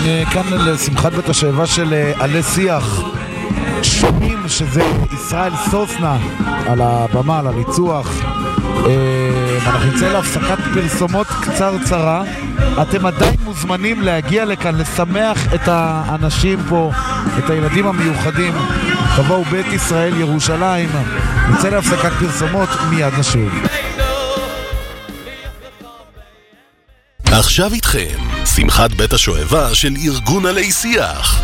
כאן לשמחת בית השואבה של עלי שיח. שומעים שזה ישראל סוסנה על הבמה, על הריצוח. אנחנו נצא להפסקת פרסומות קצרצרה. אתם עדיין מוזמנים להגיע לכאן, לשמח את האנשים פה, את הילדים המיוחדים. תבואו בית ישראל ירושלים. נצא להפסקת פרסומות, מיד נשוב. עכשיו איתכם שמחת בית השואבה של ארגון עלי שיח.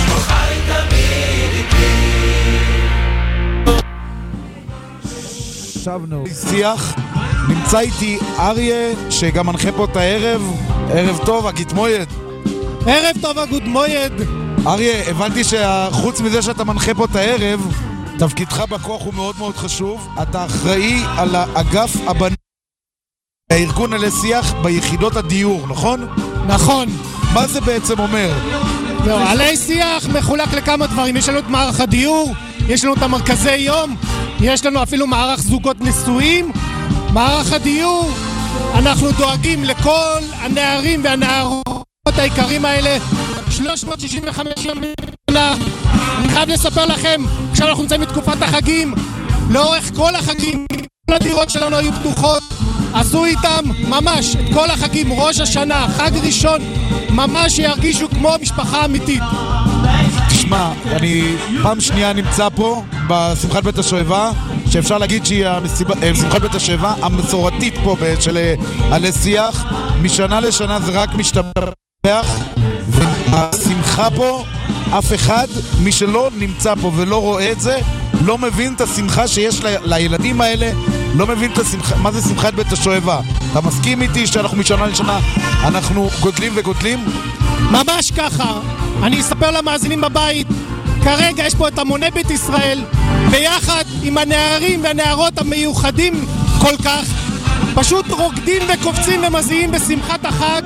שבנו שיח. נמצא איתי אריה שגם מנחה פה את הערב. ערב טוב, אגית מויד. ערב טוב, אגוד מויד. אריה, הבנתי שחוץ מזה שאתה מנחה פה את הערב, תפקידך בכוח הוא מאוד מאוד חשוב. אתה אחראי על האגף הבנ... הארגון עלי שיח ביחידות הדיור, נכון? נכון. מה זה בעצם אומר? לא, עלי שיח מחולק לכמה דברים. יש לנו את מערך הדיור, יש לנו את המרכזי יום, יש לנו אפילו מערך זוגות נשואים. מערך הדיור, אנחנו דואגים לכל הנערים והנערות העיקרים האלה 365 יום בשנה. אני חייב לספר לכם, כשאנחנו נמצאים בתקופת החגים, לאורך כל החגים, כל הדירות שלנו היו פתוחות, עשו איתם ממש את כל החגים, ראש השנה, חג ראשון, ממש שירגישו כמו משפחה אמיתית. תשמע, אני פעם שנייה נמצא פה בשמחת בית השואבה, שאפשר להגיד שהיא שמחת בית השואבה המסורתית פה של עלי שיח. משנה לשנה זה רק משתפח, והשמחה פה, אף אחד, מי שלא נמצא פה ולא רואה את זה, לא מבין את השמחה שיש לילדים האלה, לא מבין את השמחה, מה זה שמחת בית השואבה. אתה מסכים איתי שאנחנו משנה לשנה אנחנו גודלים וגודלים? ממש ככה. אני אספר למאזינים בבית, כרגע יש פה את המוני בית ישראל ביחד עם הנערים והנערות המיוחדים כל כך, פשוט רוקדים וקופצים ומזיעים בשמחת החג,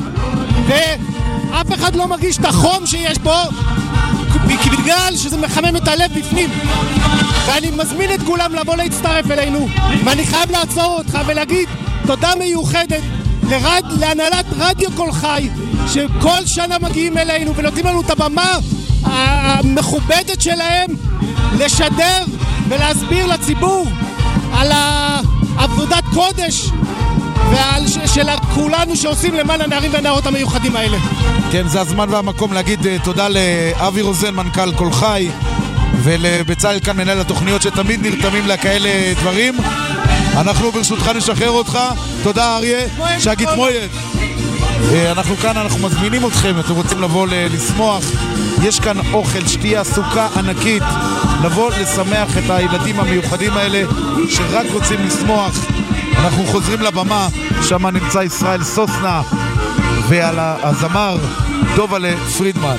ואף אחד לא מרגיש את החום שיש פה בגלל שזה מחמם את הלב בפנים. ואני מזמין את כולם לבוא להצטרף אלינו, ואני חייב לעצור אותך ולהגיד תודה מיוחדת להנהלת רדיו כל חי, שכל שנה מגיעים אלינו ונותנים לנו את הבמה המכובדת שלהם לשדר ולהסביר לציבור על עבודת קודש ועל של כולנו שעושים למען הנערים והנערות המיוחדים האלה. כן, זה הזמן והמקום להגיד תודה לאבי רוזן, מנכ"ל כל חי, ולבצלאל כאן מנהל התוכניות שתמיד נרתמים לכאלה דברים. אנחנו ברשותך נשחרר אותך. תודה אריה, שגית מויד. אנחנו כאן, אנחנו מזמינים אתכם, אתם רוצים לבוא לשמוח, יש כאן אוכל, שתייה, סוכה ענקית, לבוא לשמח את הילדים המיוחדים האלה שרק רוצים לשמוח. אנחנו חוזרים לבמה, שם נמצא ישראל סוסנה ועל הזמר דובלה פרידמן.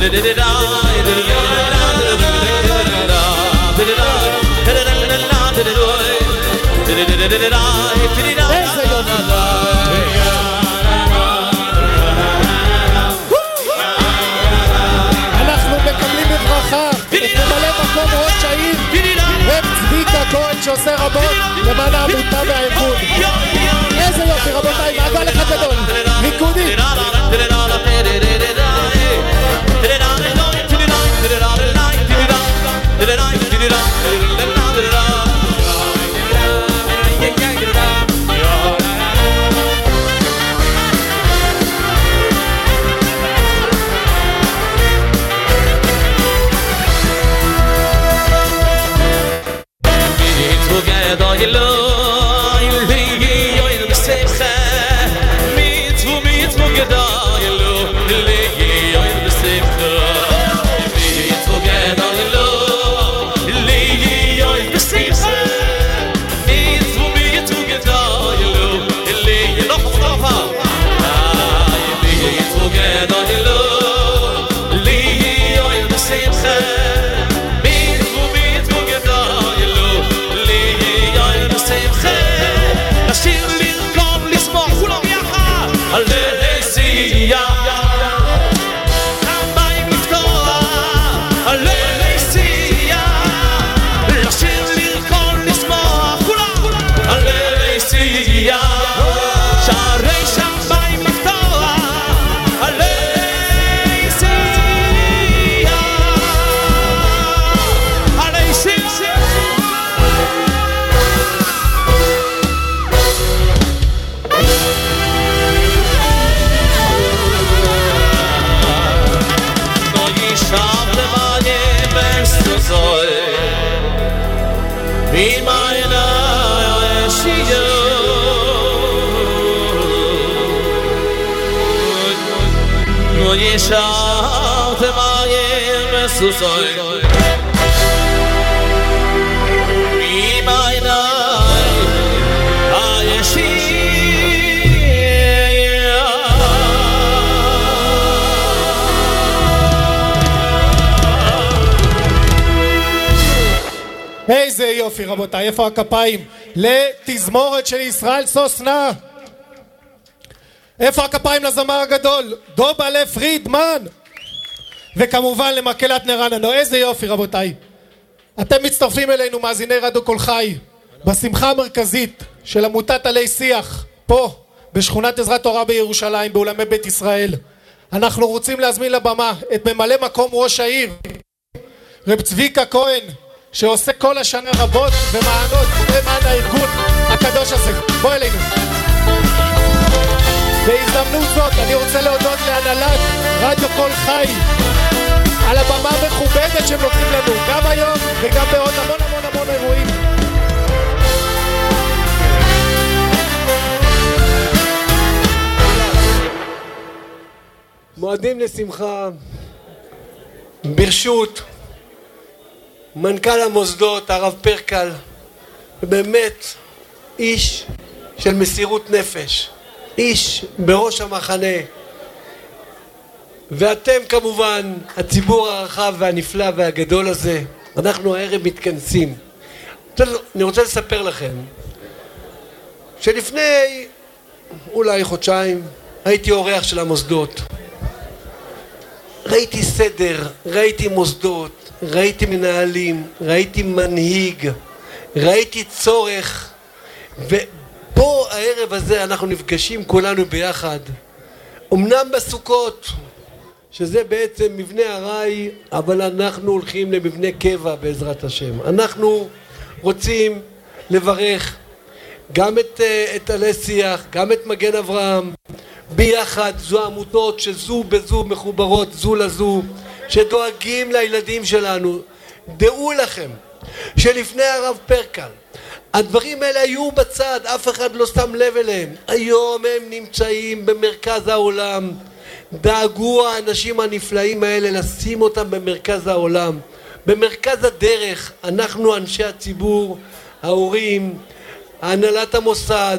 אנחנו מקבלים בברכה את ממלא מקום ראש העיר רב צביקה כהן שעושה רבות למען העמותה והארגון. איזה יופי רבותיי, מעגל אחד גדול, ריקודי. איזה יופי רבותיי, איפה הכפיים? לתזמורת של ישראל סוסנה. איפה הכפיים לזמר הגדול? דובלה פרידמן. וכמובן למקהלת נרננו. איזה יופי רבותיי. אתם מצטרפים אלינו מאזיני רדיו קול חי בשמחה המרכזית של עמותת עלי שיח פה בשכונת עזרת תורה בירושלים באולמי בית ישראל. אנחנו רוצים להזמין לבמה את ממלא מקום ראש העיר רב צביקה כהן שעושה כל השנה רבות ומענות למען הארגון הקדוש הזה. בוא אלינו. בהזדמנות זאת אני רוצה להודות להנהלת רדיו קול חי על הבמה המכובדת שהם נותנים לנו גם היום וגם בעוד המון המון המון אירועים. מועדים לשמחה ברשות מנכ"ל המוסדות הרב פרקל, באמת איש של מסירות נפש, איש בראש המחנה, ואתם כמובן הציבור הרחב והנפלא והגדול הזה. אנחנו הערב מתכנסים. אני רוצה לספר לכם שלפני אולי חודשיים הייתי אורח של המוסדות, ראיתי סדר, ראיתי מוסדות, ראיתי מנהלים, ראיתי מנהיג, ראיתי צורך, ופה הערב הזה אנחנו נפגשים כולנו ביחד, אמנם בסוכות שזה בעצם מבנה ארעי, אבל אנחנו הולכים למבנה קבע בעזרת השם. אנחנו רוצים לברך גם את עלי שיח, גם את מגן אברהם, ביחד. זו עמותות שזו בזו מחוברות זו לזו, שדואגים לילדים שלנו. דעו לכם שלפני הרב פרקל הדברים האלה היו בצד, אף אחד לא שם לב אליהם. היום הם נמצאים במרכז העולם. דאגו האנשים הנפלאים האלה לשים אותם במרכז העולם, במרכז הדרך. אנחנו אנשי הציבור, ההורים, הנהלת המוסד,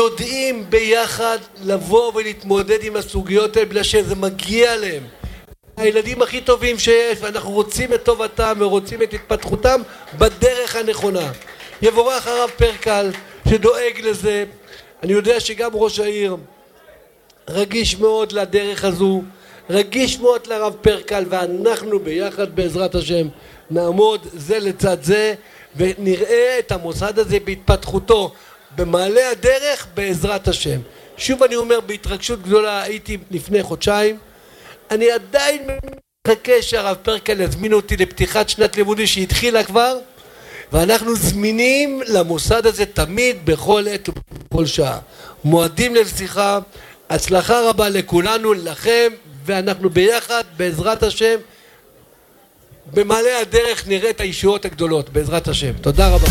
יודעים ביחד לבוא ולהתמודד עם הסוגיות האלה בגלל שזה מגיע להם. הילדים הכי טובים שיש, ואנחנו רוצים את טובתם ורוצים את התפתחותם בדרך הנכונה. יבורך הרב פרקל שדואג לזה. אני יודע שגם ראש העיר רגיש מאוד לדרך הזו, רגיש מאוד לרב פרקל, ואנחנו ביחד בעזרת השם נעמוד זה לצד זה ונראה את המוסד הזה בהתפתחותו במעלה הדרך בעזרת השם. שוב אני אומר, בהתרגשות גדולה, הייתי לפני חודשיים, אני עדיין מחכה שהרב פרקל יזמין אותי לפתיחת שנת לימודים שהתחילה כבר, ואנחנו זמינים למוסד הזה תמיד בכל עת ובכל שעה. מועדים לשיחה, הצלחה רבה לכולנו, לכם, ואנחנו ביחד בעזרת השם במעלה הדרך נראה את הישועות הגדולות בעזרת השם. תודה רבה.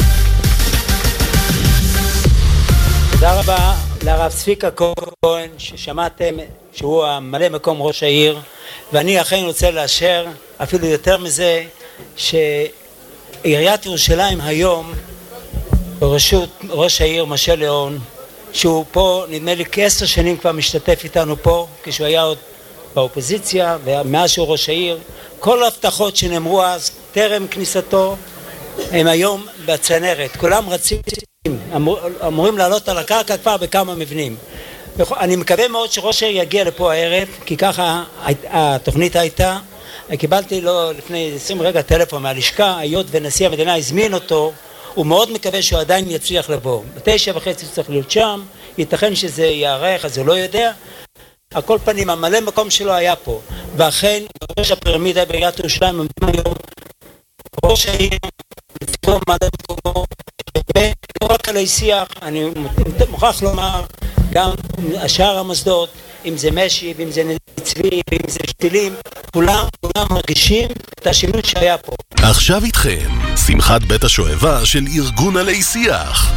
תודה רבה לרב צביקה כהן ששמעתם שהוא הממלא מקום ראש העיר, ואני אכן רוצה לאשר אפילו יותר מזה שעיריית ירושלים היום בראשות ראש העיר משה ליאון, שהוא פה נדמה לי כ10 שנים כבר משתתף איתנו פה כשהוא היה עוד באופוזיציה, ומאז שהוא ראש העיר כל ההבטחות שנאמרו אז טרם כניסתו הם היום בצנרת, כולם רצים אמורים לעלות על הקרקע כבר בכמה מבנים. אני מקווה מאוד שראש העיר יגיע לפה הערב, כי ככה התוכנית הייתה. קיבלתי לו לפני 20 רגע טלפון מהלשכה, היות ונשיא המדינה הזמין אותו, הוא מאוד מקווה שהוא עדיין יצליח לבוא. ב9:30 צריך להיות שם, ייתכן שזה יערך, אז הוא לא יודע. על כל פנים, הממלא מקום שלו היה פה, ואכן ראש הפירמידה בעיריית ירושלים עומדים היום ראש העיר לציבור ממלא מקומו, לא רק עלי שיח, אני מוכרח לומר, גם השאר המוסדות, אם זה משי, אם זה צבי, אם זה שתילים, כולם מרגישים את השינוי שהיה פה. עכשיו איתכם, שמחת בית השואבה של ארגון עלי שיח.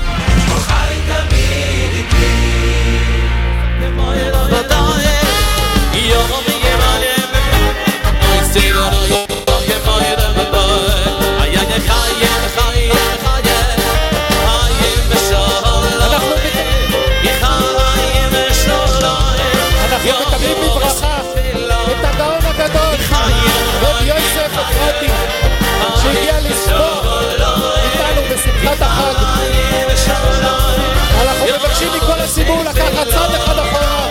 שהגיע לספור איתנו בשמחת החג. אנחנו מבקשים מכל הציבור לקחת צעד אחד אחורה.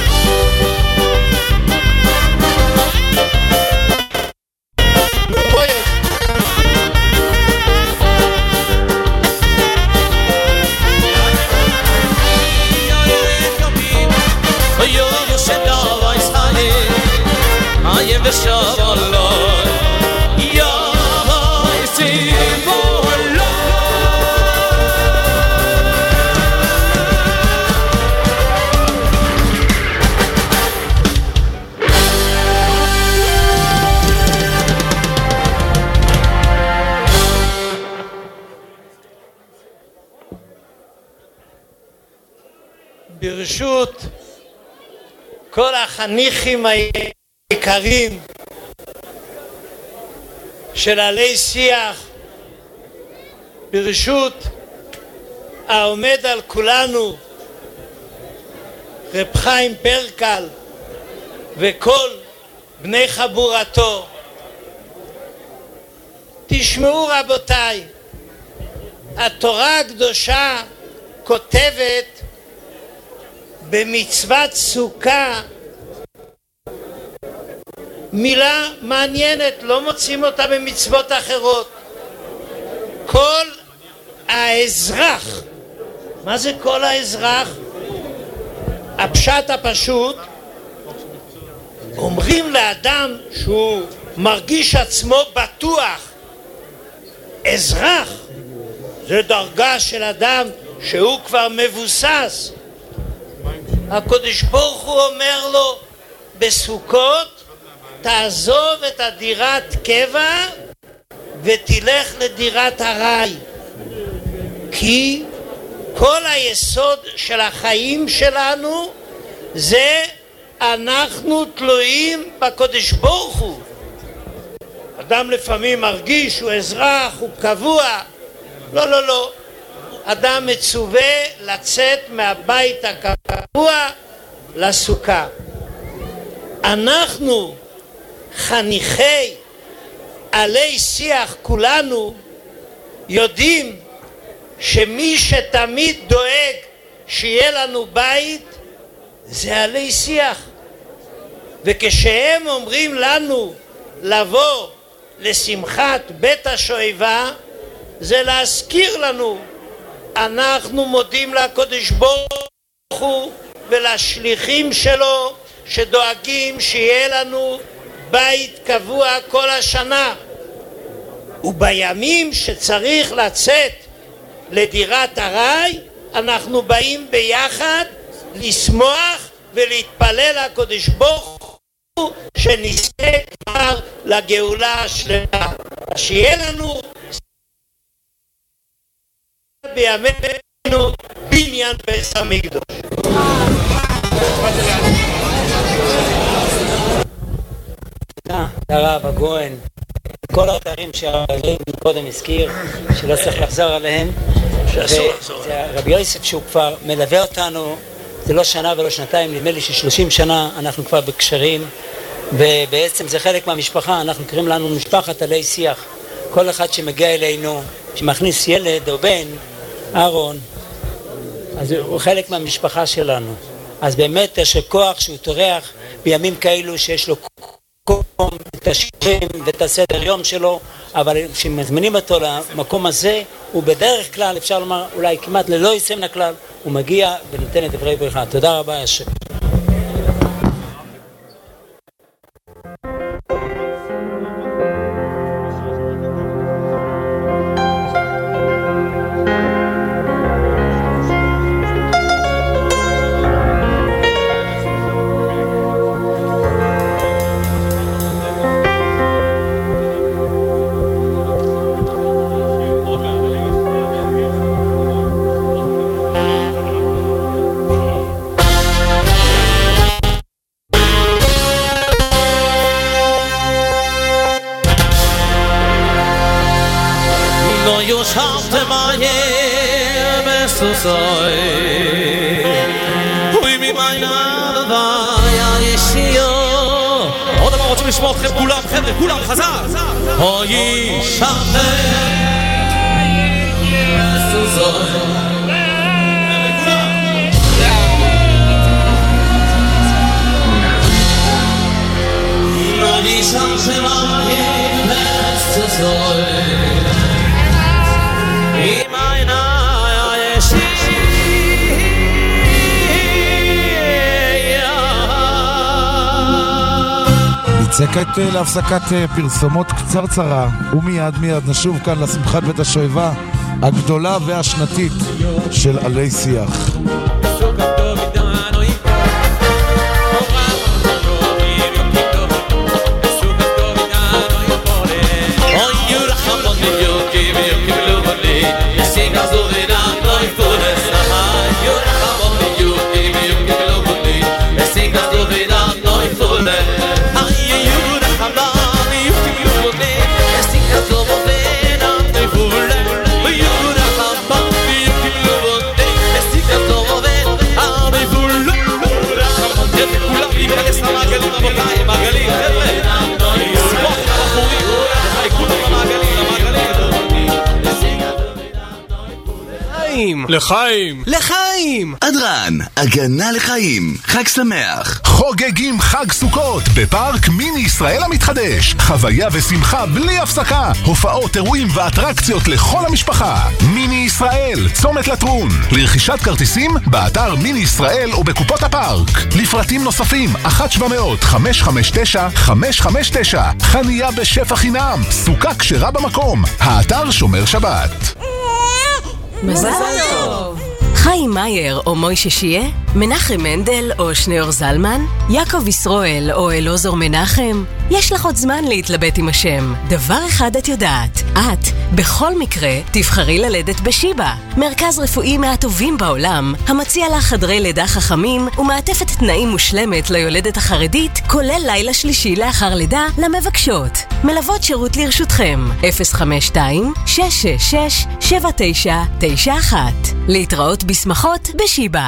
ברשות כל החניכים היקרים של עלי שיח, ברשות העומד על כולנו רב חיים פרקל וכל בני חבורתו, תשמעו רבותיי, התורה הקדושה כותבת במצוות סוכה מילה מעניינת, לא מוצאים אותה במצוות אחרות. כל האזרח. מה זה כל האזרח? הפשט הפשוט, אומרים לאדם שהוא מרגיש עצמו בטוח, אזרח זה דרגה של אדם שהוא כבר מבוסס. הקדוש ברוך הוא אומר לו בסוכות, תעזוב את הדירת קבע ותלך לדירת הרי, כי כל היסוד של החיים שלנו זה אנחנו תלויים בקדוש ברוך הוא. אדם לפעמים מרגיש הוא אזרח, הוא קבוע. לא, לא, לא. אדם מצווה לצאת מהבית הקבוע לסוכה. אנחנו חניכי עלי שיח כולנו יודעים שמי שתמיד דואג שיהיה לנו בית זה עלי שיח, וכשהם אומרים לנו לבוא לשמחת בית השואבה זה להזכיר לנו אנחנו מודים לקדוש ברוך הוא ולשליחים שלו שדואגים שיהיה לנו בית קבוע כל השנה, ובימים שצריך לצאת לדירת ארעי אנחנו באים ביחד לשמוח ולהתפלל לקדוש ברוך הוא שנזכה כבר לגאולה השלמה, שיהיה לנו בימינו בניין בית המקדש. הרב הגוהן, כל האתרים שהרב קודם הזכיר שלא צריך לחזור עליהם, רבי יוסף שהוא כבר מלווה אותנו, זה לא שנה ולא שנתיים, נדמה לי ש30 שנה אנחנו כבר בקשרים, ובעצם זה חלק מהמשפחה, אנחנו קוראים לנו משפחת עלי שיח. כל אחד שמגיע אלינו, שמכניס ילד או בן, אהרון, אז הוא חלק מהמשפחה שלנו. אז באמת יש כוח שהוא תורח בימים כאלו שיש לו את השירים ואת הסדר יום שלו, אבל כשמזמינים אותו למקום הזה, הוא בדרך כלל, אפשר לומר, אולי כמעט ללא יוצא מן הכלל, הוא מגיע ונותן את דברי ברכה. תודה רבה, השם. כולם חזק אוי שחר נצא כעת להפסקת פרסומות קצרצרה, ומיד נשוב כאן לשמחת בית השואבה הגדולה והשנתית של עלי שיח. לחיים לחיים אדרן, הגנה לחיים, חג שמח. חוגגים חג סוכות בפארק מיני ישראל המתחדש, חוויה ושמחה בלי הפסקה, הופעות, אירועים ואטרקציות לכל המשפחה. מיני ישראל, צומת לטרון. לרכישת כרטיסים באתר מיני ישראל ובקופות הפארק. לפרטים נוספים 1-700-559-559. חנייה בשפע חינם, סוכה כשרה במקום, האתר שומר שבת. מזל טוב! חיים מאייר או מוישה שיה, מנחם מנדל או שניאור זלמן, יעקב ישראל או אלעזר מנחם. יש לך עוד זמן להתלבט עם השם. דבר אחד את יודעת, את בכל מקרה תבחרי ללדת בשיבה, מרכז רפואי מהטובים בעולם, המציע לך חדרי לידה חכמים ומעטפת תנאים מושלמת ליולדת החרדית, כולל לילה שלישי לאחר לידה למבקשות. מלוות שירות לרשותכם 052-666-7991. להתראות בשמחות בשיבה.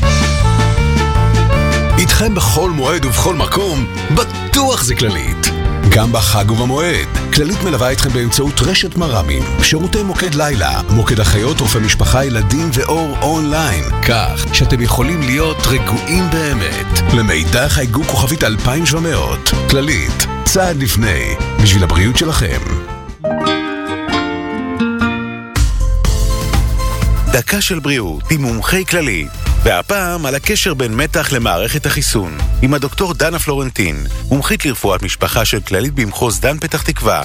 איתכם בכל מועד ובכל מקום, בטוח זה כללית. גם בחג ובמועד. כללית מלווה אתכם באמצעות רשת מרמים, שירותי מוקד לילה, מוקד אחיות, רופא משפחה, ילדים ואור אונליין, כך שאתם יכולים להיות רגועים באמת. למידע חייגו כוכבית 2700. כללית, צעד לפני, בשביל הבריאות שלכם. דקה של בריאות עם מומחי כללית, והפעם על הקשר בין מתח למערכת החיסון, עם הדוקטור דנה פלורנטין, מומחית לרפואת משפחה של כללית במחוז דן פתח תקווה.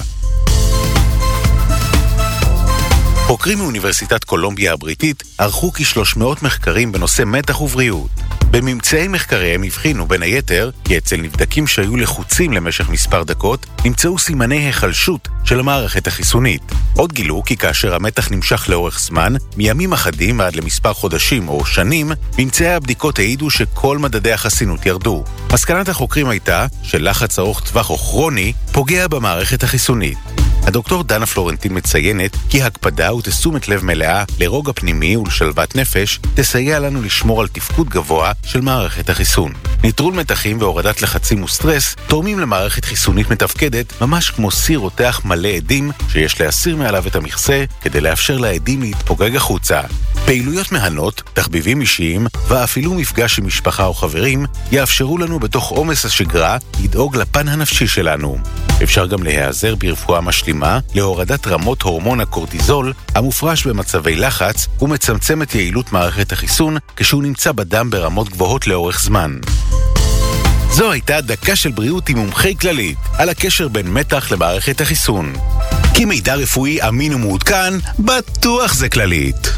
חוקרים מאוניברסיטת קולומביה הבריטית ערכו כ-300 מחקרים בנושא מתח ובריאות. בממצאי מחקריהם הבחינו בין היתר כי אצל נבדקים שהיו לחוצים למשך מספר דקות נמצאו סימני היחלשות של המערכת החיסונית. עוד גילו כי כאשר המתח נמשך לאורך זמן, מימים אחדים ועד למספר חודשים או שנים, ממצאי הבדיקות העידו שכל מדדי החסינות ירדו. מסקנת החוקרים הייתה שלחץ ארוך טווח או כרוני פוגע במערכת החיסונית. הדוקטור דנה פלורנטין מציינת כי הקפדה ותשומת לב מלאה לרוגע פנימי ולשלוות נפש תסייע לנו לשמור על תפקוד גבוה של מערכת החיסון. ניטרול מתחים והורדת לחצים וסטרס תורמים למערכת חיסונית מתפקדת ממש כמו סיר רותח מלא עדים שיש להסיר מעליו את המכסה כדי לאפשר לעדים להתפוגג החוצה. פעילויות מהנות, תחביבים אישיים ואפילו מפגש עם משפחה או חברים יאפשרו לנו בתוך עומס השגרה לדאוג לפן הנפשי שלנו. אפשר גם להיעזר ברפואה משלימה להורדת רמות הורמון הקורטיזול המופרש במצבי לחץ ומצמצם את יעילות מערכת החיסון כשהוא נמצא בדם ברמות גבוהות לאורך זמן. זו הייתה דקה של בריאות עם מומחי כללית על הקשר בין מתח למערכת החיסון. כי מידע רפואי אמין ומעודכן, בטוח זה כללית.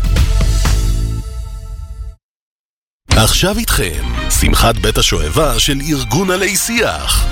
עכשיו איתכם, שמחת בית השואבה של ארגון עלי שיח.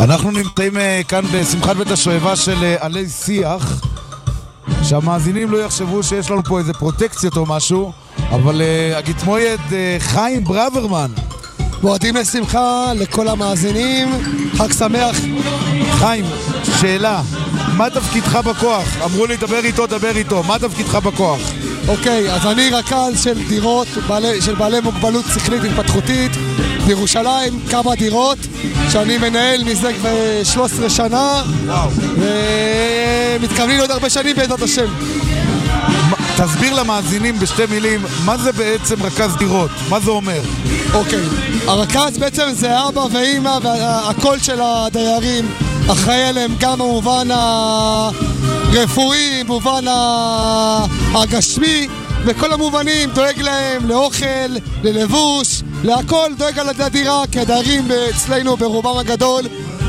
אנחנו נמצאים כאן בשמחת בית השואבה של עלי שיח, שהמאזינים לא יחשבו שיש לנו פה איזה פרוטקציות או משהו, אבל הגיטמויד חיים ברוורמן. מועדים לשמחה לכל המאזינים, חג שמח. חיים, שאלה, מה תפקידך בכוח? אמרו לי דבר איתו, מה תפקידך בכוח? אוקיי, אז אני רכז של דירות של בעלי מוגבלות שכלית התפתחותית בירושלים, כמה דירות שאני מנהל מזה 13 שנה. וואו. ומתכוונים עוד הרבה שנים בעזרת השם. תסביר למאזינים בשתי מילים, מה זה בעצם רכז דירות? מה זה אומר? אוקיי, הרכז בעצם זה אבא ואמא והקול של הדיירים, אחראי עליהם גם במובן הרפואי, במובן הגשמי, בכל המובנים, דואג להם לאוכל, ללבוש, להכל, דואג על הדירה, כי הדיירים אצלנו ברובם הגדול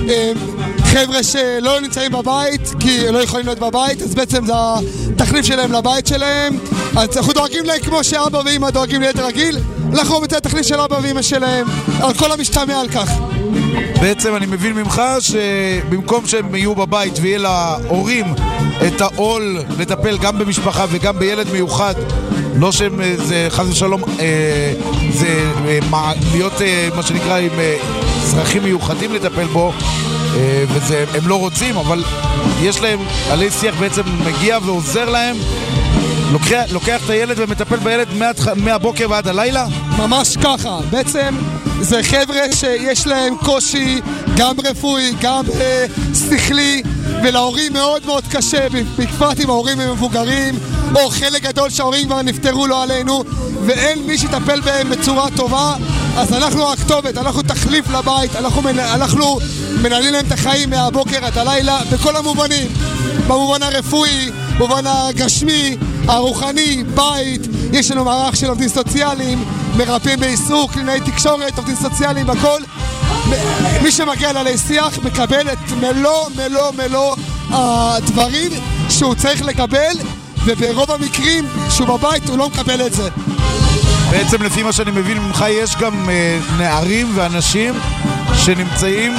חבר'ה שלא נמצאים בבית, כי לא יכולים להיות בבית, אז בעצם זה התחליף שלהם לבית שלהם. אז אנחנו דואגים להם כמו שאבא ואמא דואגים ליתר רגיל, אנחנו מצא התחליף של אבא ואמא שלהם, על כל המשתמע על כך. בעצם אני מבין ממך שבמקום שהם יהיו בבית ויהיה להורים את העול לטפל גם במשפחה וגם בילד מיוחד, לא שהם, זה חס ושלום, זה להיות מה שנקרא עם צרכים מיוחדים לטפל בו, והם לא רוצים, אבל יש להם, עלי שיח בעצם מגיע ועוזר להם, לוקח את הילד ומטפל בילד מהבוקר ועד הלילה? ממש ככה, בעצם זה חבר'ה שיש להם קושי גם רפואי, גם שכלי, ולהורים מאוד מאוד קשה, בפרט עם ההורים המבוגרים, או חלק גדול שההורים כבר נפטרו לא עלינו, ואין מי שיטפל בהם בצורה טובה. אז אנחנו הכתובת, אנחנו תחליף לבית, אנחנו מנהלים להם את החיים מהבוקר עד הלילה בכל המובנים, במובן הרפואי, במובן הגשמי, הרוחני, בית. יש לנו מערך של עובדים סוציאליים, מרפאים בעיסוק, קלינאי תקשורת, עובדים סוציאליים, הכל. מי שמגיע לעלי שיח מקבל את מלוא הדברים שהוא צריך לקבל, וברוב המקרים שהוא בבית הוא לא מקבל את זה. בעצם לפי מה שאני מבין ממך, יש גם נערים ואנשים שנמצאים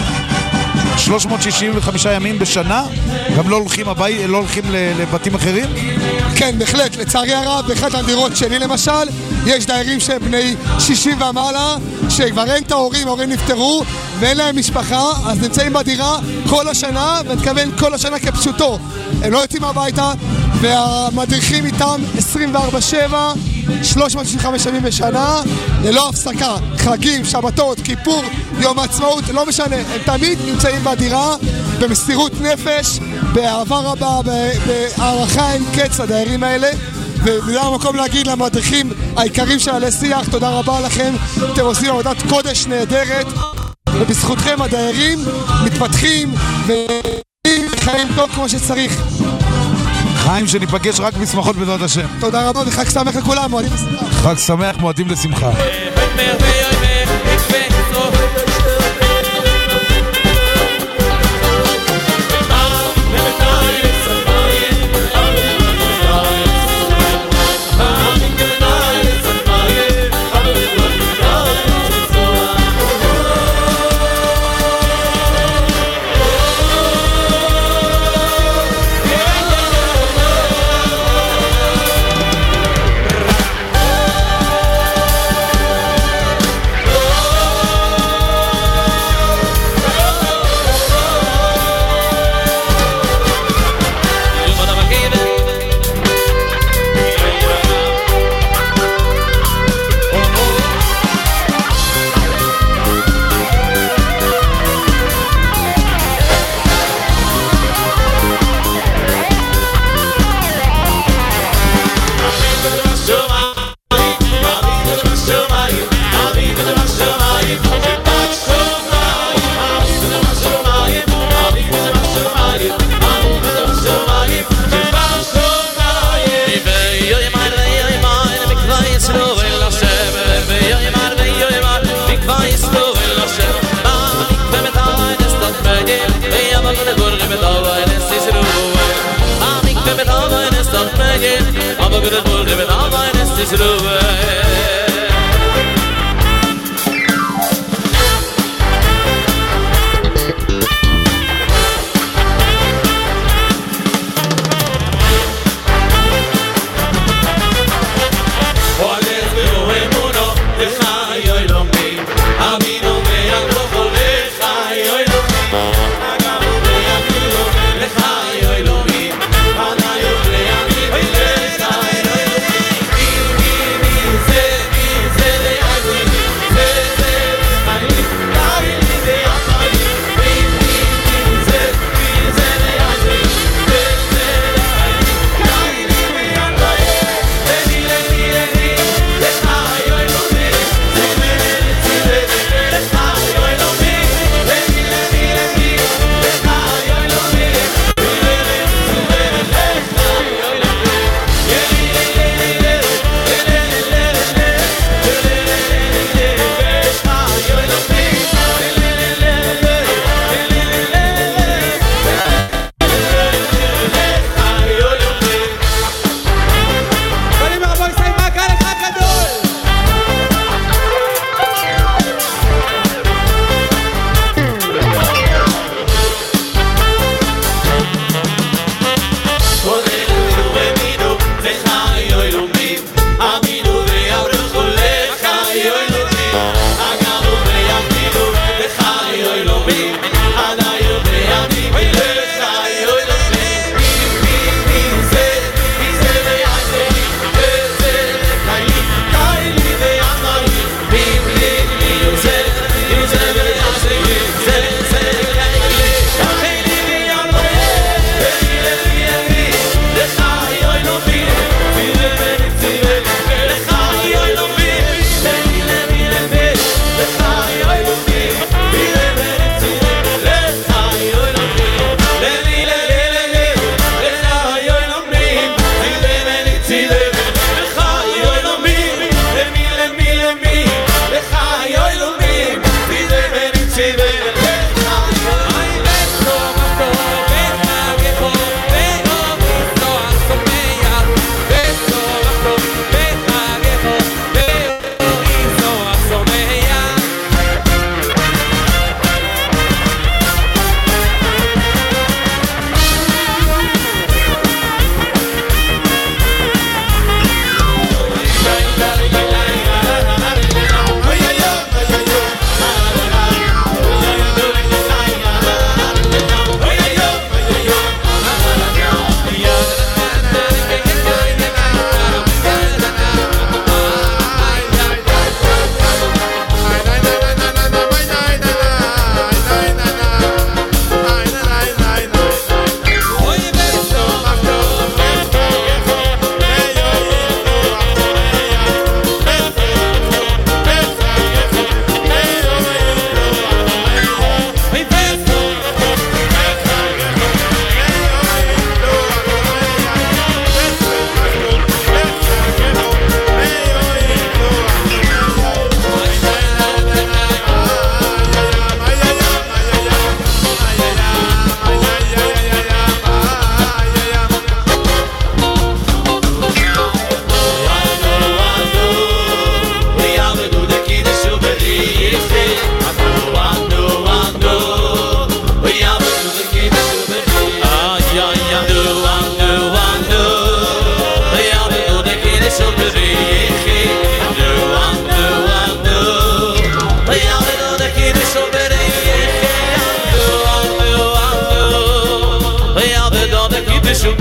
365 ימים בשנה, גם לא הולכים לבתים אחרים? כן, בהחלט. לצערי הרב, באחת הדירות שלי למשל, יש דיירים שהם בני 60 ומעלה, שכבר אין את ההורים נפטרו ואין להם משפחה, אז נמצאים בדירה כל השנה, ומתכוון כל השנה כפשוטו. הם לא יוצאים הביתה, והמדריכים איתם 24/7, 365 ימים בשנה, ללא הפסקה. חגים, שבתות, כיפור, יום העצמאות, לא משנה, הם תמיד נמצאים בדירה במסירות נפש, באהבה רבה, בהערכה אין קץ הדיירים האלה. וזה המקום להגיד למדריכים העיקרים של עלי שיח, תודה רבה לכם, אתם עושים עבודת קודש נהדרת, ובזכותכם הדיירים מתפתחים וחיים טוב כמו שצריך. חיים, שניפגש רק בשמחות בעזרת השם. תודה רבה וחג שמח לכולם, מועדים לשמחה. חג שמח, מועדים לשמחה.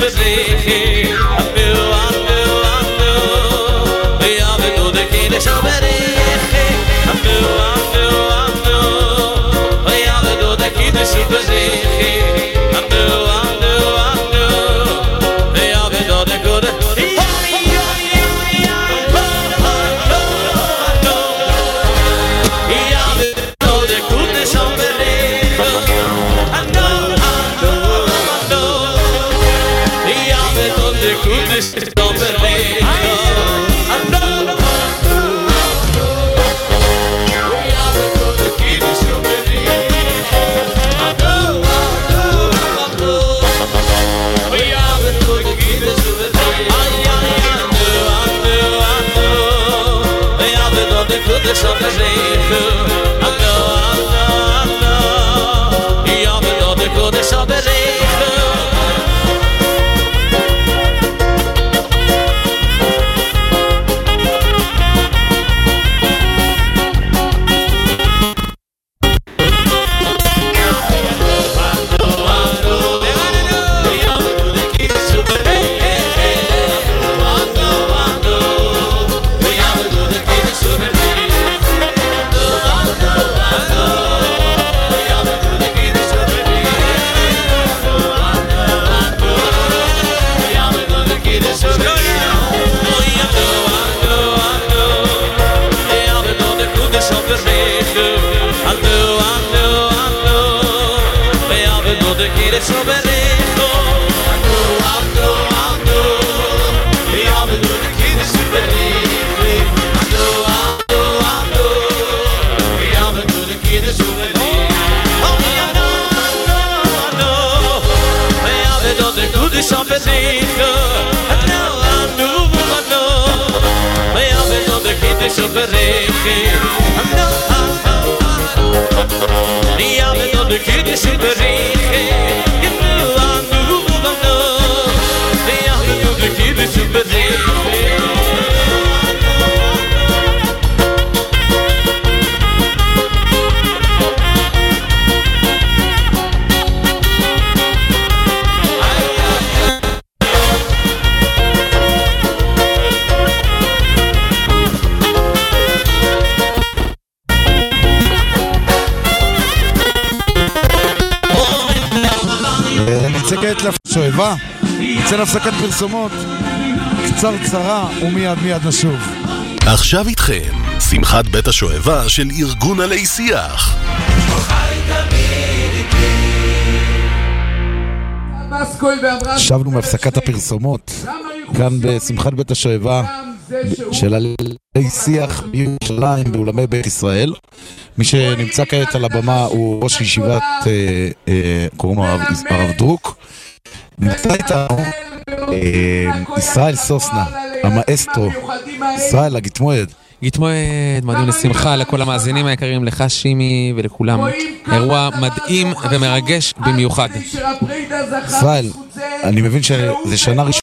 superreche ando ya vedo de che le superreche ando ya vedo de che le superreche ando ya vedo de che שואבה, נצא להפסקת פרסומות קצרה ומיד נשוב. עכשיו איתכם שמחת בית השואבה של ארגון עלי שיח. שבנו מהפסקת הפרסומות כאן בשמחת בית השואבה של עלי שיח בירושלים באולמי בית ישראל. מי שנמצא כעת על הבמה הוא ראש ישיבת קוראים לו הרב דרוק. נמצא איתנו ישראל סוסנה, המאסטרו. ישראל, הגיטמועד. גיטמועד, מדהים לשמחה לכל המאזינים היקרים, לך שימי ולכולם. אירוע מדהים ומרגש במיוחד. ישראל, אני מבין שזה שנה ראשונה